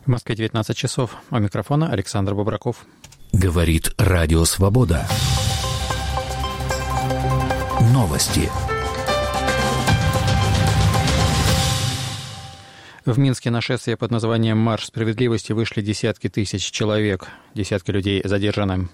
В Москве 19 часов. У микрофона Александр Бобраков. Говорит Радио Свобода. Новости. В Минске на шествие под названием «Марш справедливости» вышли десятки тысяч человек. Десятки людей задержаны.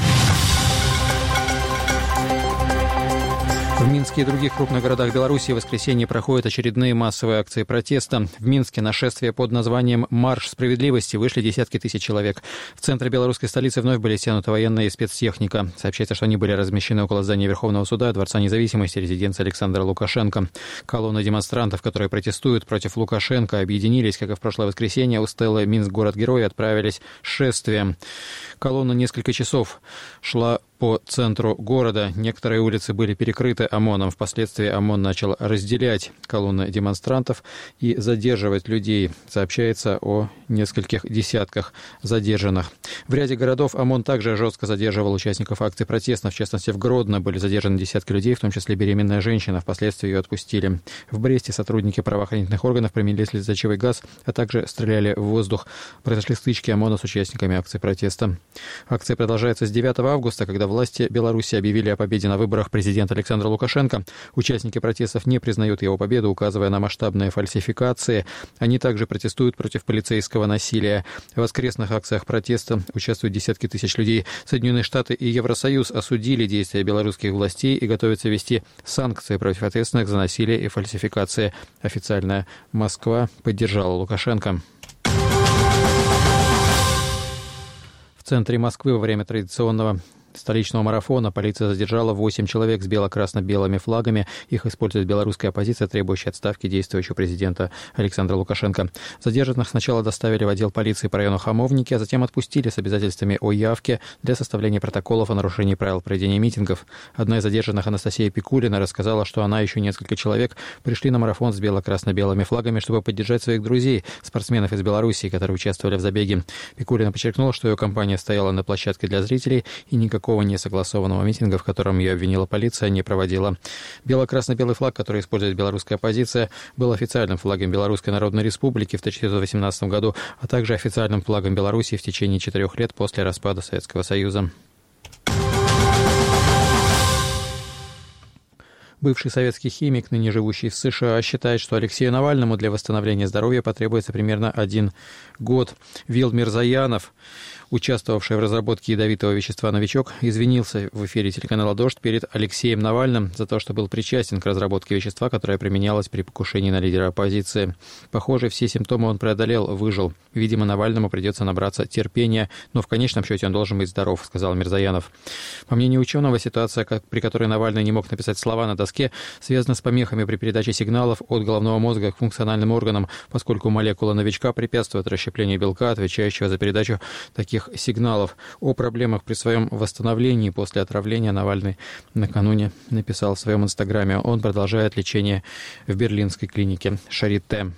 В Минске и других крупных городах Беларуси в воскресенье проходят очередные массовые акции протеста. В Минске на шествие под названием «Марш справедливости» вышли десятки тысяч человек. В центре белорусской столицы вновь были стянуты военные и спецтехника. Сообщается, что они были размещены около здания Верховного суда, Дворца независимости, резиденции Александра Лукашенко. Колонны демонстрантов, которые протестуют против Лукашенко, объединились, как и в прошлое воскресенье, у стелы «Минск. Город-герой» отправились шествием. Колонна несколько часов шла по центру города. Некоторые улицы были перекрыты ОМОНом. Впоследствии ОМОН начал разделять колонны демонстрантов и задерживать людей. Сообщается о нескольких десятках задержанных. В ряде городов ОМОН также жестко задерживал участников акций протеста. В частности, в Гродно были задержаны десятки людей, в том числе беременная женщина. Впоследствии ее отпустили. В Бресте сотрудники правоохранительных органов применили слезоточивый газ, а также стреляли в воздух. Произошли стычки ОМОНа с участниками акций протеста. Акция продолжается с 9 августа, когда власти Беларуси объявили о победе на выборах президента Александра Лукашенко. Участники протестов не признают его победу, указывая на масштабные фальсификации. Они также протестуют против полицейского насилия. В воскресных акциях протеста участвуют десятки тысяч людей. Соединенные Штаты и Евросоюз осудили действия белорусских властей и готовятся ввести санкции против ответственных за насилие и фальсификации. Официальная Москва поддержала Лукашенко. В центре Москвы во время традиционного столичного марафона полиция задержала 8 человек с бело-красно-белыми флагами. Их использует белорусская оппозиция, требующая отставки действующего президента Александра Лукашенко. Задержанных сначала доставили в отдел полиции по району Хамовники, а затем отпустили с обязательствами о явке для составления протоколов о нарушении правил проведения митингов. Одна из задержанных, Анастасия Пикулина, рассказала, что она и еще несколько человек пришли на марафон с бело-красно-белыми флагами, чтобы поддержать своих друзей, спортсменов из Белоруссии, которые участвовали в забеге. Пикулина подчеркнула, что ее компания стояла на площадке для зрителей и никакого несогласованного митинга, в котором ее обвинила полиция, не проводила. Бело-красно-белый флаг, который использует белорусская оппозиция, был официальным флагом Белорусской Народной Республики в 1918 году, а также официальным флагом Белоруссии в течение 4 лет после распада Советского Союза. Бывший советский химик, ныне живущий в США, считает, что Алексею Навальному для восстановления здоровья потребуется примерно 1 год. Вил Мирзаянов, участвовавший в разработке ядовитого вещества «Новичок», извинился в эфире телеканала «Дождь» перед Алексеем Навальным за то, что был причастен к разработке вещества, которое применялось при покушении на лидера оппозиции. Похоже, все симптомы он преодолел, выжил. Видимо, Навальному придется набраться терпения, но в конечном счете он должен быть здоров, сказал Мирзаянов. По мнению ученого, ситуация, при которой Навальный не мог написать слова на доске, связана с помехами при передаче сигналов от головного мозга к функциональным органам, поскольку молекула «Новичка» препятствует расщеплению белка, отвечающего за передачу таких сигналов. О проблемах при своем восстановлении после отравления Навальный накануне написал в своем инстаграме. Он продолжает лечение в берлинской клинике Шарите.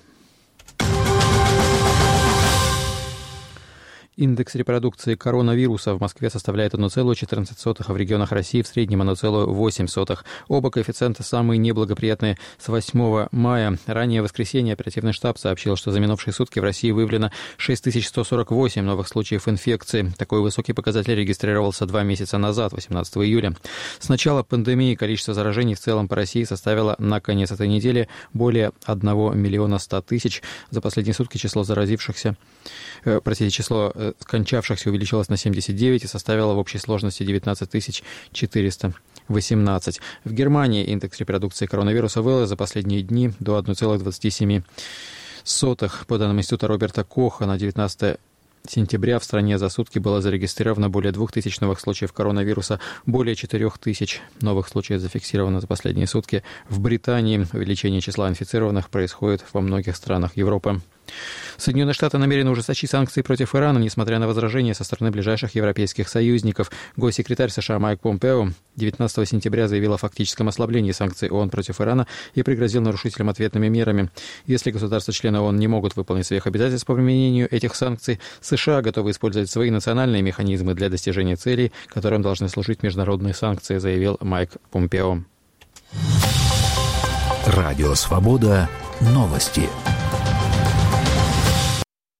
Индекс репродукции коронавируса в Москве составляет 1,14, а в регионах России в среднем 1,08. Оба коэффициента самые неблагоприятные с 8 мая. Ранее в воскресенье оперативный штаб сообщил, что за минувшие сутки в России выявлено 6148 новых случаев инфекции. Такой высокий показатель регистрировался 2 месяца назад, 18 июля. С начала пандемии количество заражений в целом по России составило на конец этой недели более 1 100 000. За последние сутки число скончавшихся увеличилось на 79 и составило в общей сложности 19 418. В Германии индекс репродукции коронавируса вырос за последние дни до 1,27. По данным Института Роберта Коха, на 19 сентября в стране за сутки было зарегистрировано более 2000 новых случаев коронавируса, более 4000 новых случаев зафиксировано за последние сутки. В Британии увеличение числа инфицированных происходит во многих странах Европы. Соединенные Штаты намерены ужесточить санкции против Ирана, несмотря на возражения со стороны ближайших европейских союзников. Госсекретарь США Майк Помпео 19 сентября заявил о фактическом ослаблении санкций ООН против Ирана и пригрозил нарушителям ответными мерами. Если государства-члены ООН не могут выполнить своих обязательств по применению этих санкций, США готовы использовать свои национальные механизмы для достижения целей, которым должны служить международные санкции, заявил Майк Помпео. Радио «Свобода». Новости.